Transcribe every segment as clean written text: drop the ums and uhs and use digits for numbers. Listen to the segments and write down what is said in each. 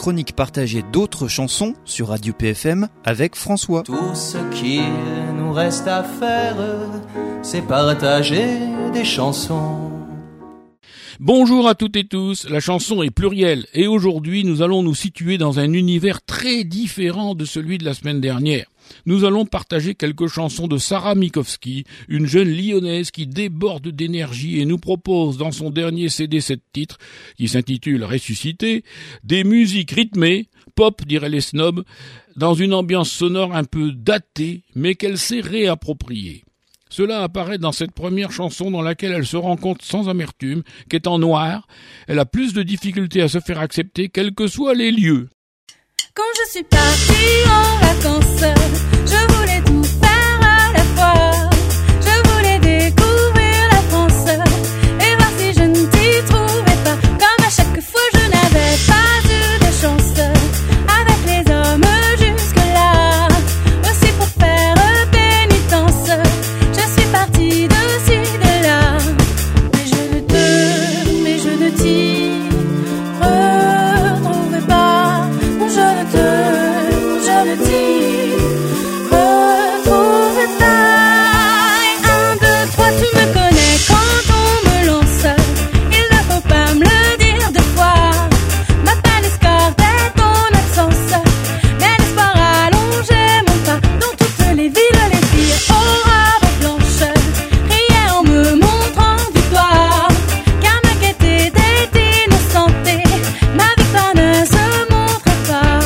chronique partagée d'autres chansons sur Radio PFM avec François. Tout ce qu'il nous reste à faire, c'est partager des chansons. Bonjour à toutes et tous, la chanson est plurielle et aujourd'hui nous allons nous situer dans un univers très différent de celui de la semaine dernière. Nous allons partager quelques chansons de Sarah Mikovski, une jeune lyonnaise qui déborde d'énergie et nous propose dans son dernier CD 7 titres, qui s'intitule Ressuscité, des musiques rythmées, pop diraient les snobs, dans une ambiance sonore un peu datée mais qu'elle s'est réappropriée. Cela apparaît dans cette première chanson dans laquelle elle se rend compte sans amertume qu'étant noire, elle a plus de difficultés à se faire accepter quels que soient les lieux. Quand je suis partie en vacances, je voulais tout faire à la fois. Je voulais découvrir la France et voir si je ne t'y trouvais pas. Comme à chaque fois je n'avais pas eu de chance avec les hommes jusque-là. Aussi pour faire pénitence, je suis partie de ci, de là. Mais je ne t'y retrouvais pas. Je ne t'y retrouve pas. Et 1, 2, 3, tu me connais quand on me lance. Il ne faut pas me le dire deux fois. Ma peine escortait ton absence, mais l'espoir allongeait mon pas. Dans toutes les villes, les filles aux robes blanches riaient en me montrant du doigt. Car ma quête était innocente et ma victoire ne se montre pas.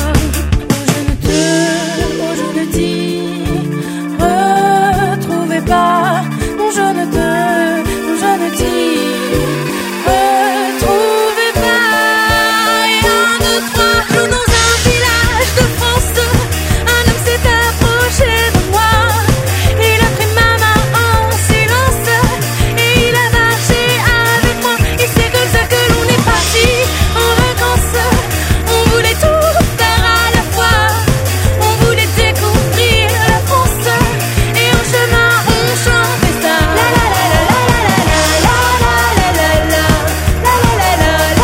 Retrouvez pas, non je ne t'y retrouvais pas. Et 1, 2, 3, jour dans un village de France, un homme s'est approché de moi. Il a pris ma main en silence et il a marché avec moi. Et c'est comme ça que l'on est parti en vacances. On voulait tout faire à la fois. On voulait découvrir la France et en chemin on chantait ça. La la la la la la la la la la la la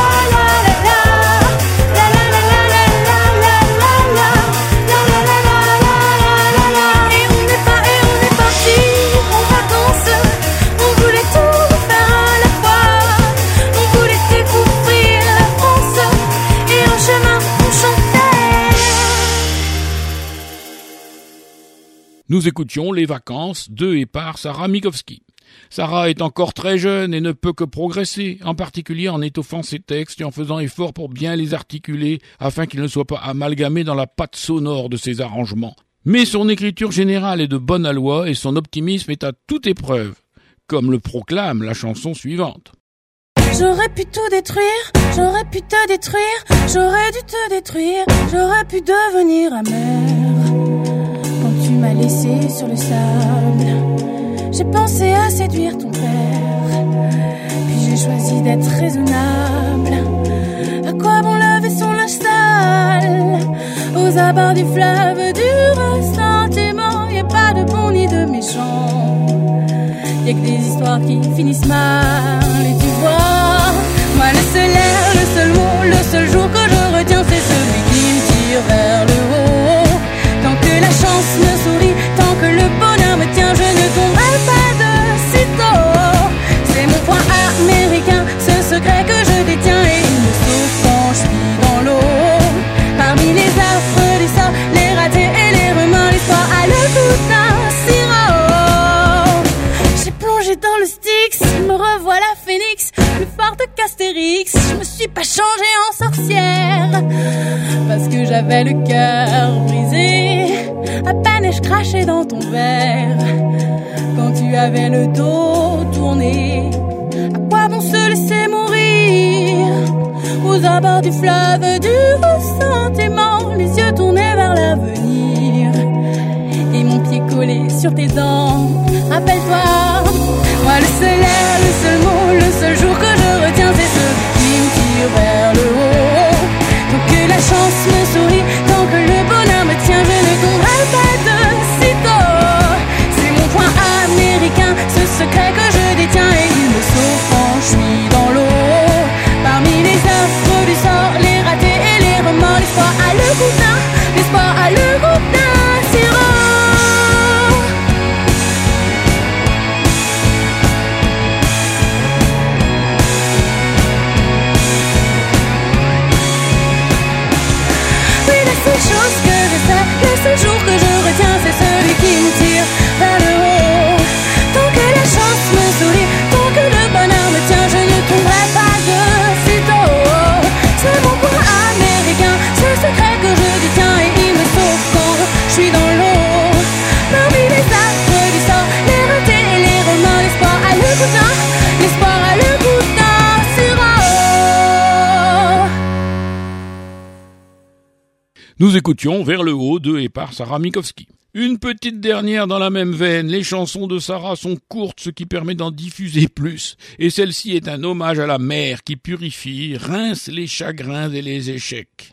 la. Et on est parti en vacances. On voulait tout faire à la fois. On voulait découvrir la France et en chemin on chantait. Nous écoutions Les Vacances de et par Sarah Mikovski. Sarah est encore très jeune et ne peut que progresser, en particulier en étoffant ses textes et en faisant effort pour bien les articuler afin qu'ils ne soient pas amalgamés dans la patte sonore de ses arrangements. Mais son écriture générale est de bonne aloi et son optimisme est à toute épreuve, comme le proclame la chanson suivante. J'aurais pu tout détruire, j'aurais pu te détruire, j'aurais dû te détruire, j'aurais pu devenir amère. Quand tu m'as laissé sur le sable, j'ai pensé à séduire ton père. Puis j'ai choisi d'être raisonnable. À quoi bon laver son linge sale aux abords du fleuve du ressentiment? Y'a pas de bon ni de méchant, y'a que des histoires qui finissent mal. Et tu vois, moi le seul air, le seul mot, le seul jour que je retiens, c'est celui qui me tire vers le haut. Tant que la chance me sourit, tant que le bonheur me tient, je ne tomberai pas de sitôt. C'est mon point américain, ce secret que je détiens, et il me sauve quand je suis dans l'eau. Parmi les affres du sort, les ratés et les remords, l'histoire a le goût d'un sirop. J'ai plongé dans le Styx, me revoilà phénix, plus forte qu'Astérix. Je me suis pas changée en sorcière, parce que j'avais le cœur brisé. À peine ai-je craché dans ton verre, quand tu avais le dos tourné. À quoi bon se laisser mourir aux abords du fleuve du ressentiment, les yeux tournés vers l'avenir et mon pied collé sur tes dents. Rappelle-toi, moi le seul air, le seul mot, le seul jour que je retiens, c'est celui qui me tire vers le haut. Tant que la chance me sourit, tant que le bonheur me tient, je ne tomberai pas de sitôt. C'est mon point américain, ce secret que je détiens, et il me sauve quand je suis dans l'eau. Parmi les affres du sort, les ratés et les remords, Nous écoutions Vers le haut de et par Sarah Mikovski. Une petite dernière dans la même veine, les chansons de Sarah sont courtes, ce qui permet d'en diffuser plus. Et celle-ci est un hommage à la mer qui purifie, rince les chagrins et les échecs.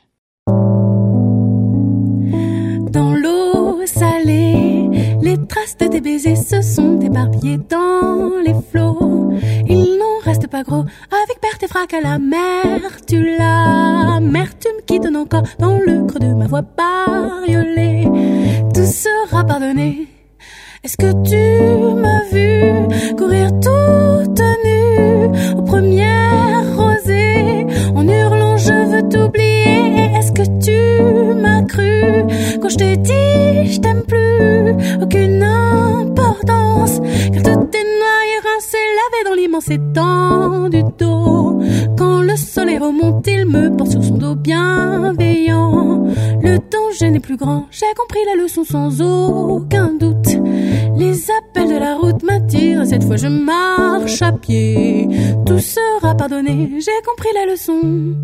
Dans l'eau salée, les traces de tes baisers se sont éparpillées dans les flots. Il n'en reste pas gros, avec perte et fracas la mer. Tu l'amertume qui donne encore dans le creux de ma voix bariolée. Tout sera pardonné. Est-ce que tu m'as vu courir toute nue aux premières rosées en hurlant je veux t'oublier? Est-ce que tu m'as cru quand je t'ai dit je t'aime plus? Aucune importance, car tout est noyé, rincé, lavé dans l'immense étang du dos. Quand le soleil remonte, il me porte sur son dos bienveillant. Le danger n'est plus grand, j'ai compris la leçon sans aucun doute. Les appels de la route m'attirent, cette fois je marche à pied. Tout sera pardonné, j'ai compris la leçon.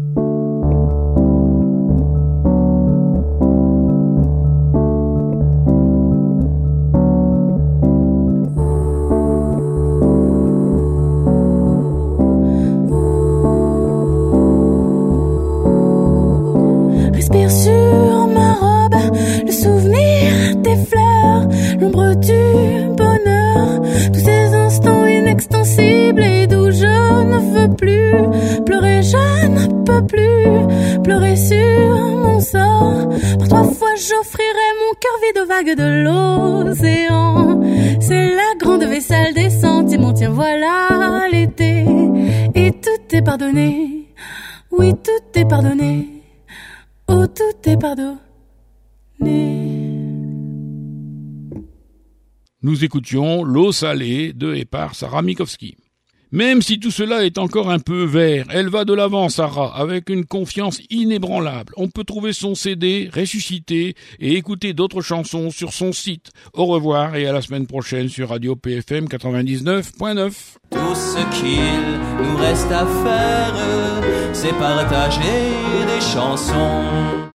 Respire sur ma robe, le souvenir des fleurs, l'ombre du bonheur, tous ces instants inextensibles et d'où je ne veux plus pleurer, je ne peux plus pleurer sur mon sort. Par 3 fois j'offrirai mon cœur vide aux vagues de l'océan. C'est la grande vaisselle des sentiments, tiens voilà l'été. Et tout est pardonné, oui tout est pardonné. Oh, tout est pardonné. Nous écoutions L'eau salée de et par Sarah Mikovski. Même si tout cela est encore un peu vert, elle va de l'avant, Sarah, avec une confiance inébranlable. On peut trouver son CD, ressusciter et écouter d'autres chansons sur son site. Au revoir et à la semaine prochaine sur Radio PFM 99.9. Tout ce qu'il nous reste à faire, c'est partager des chansons.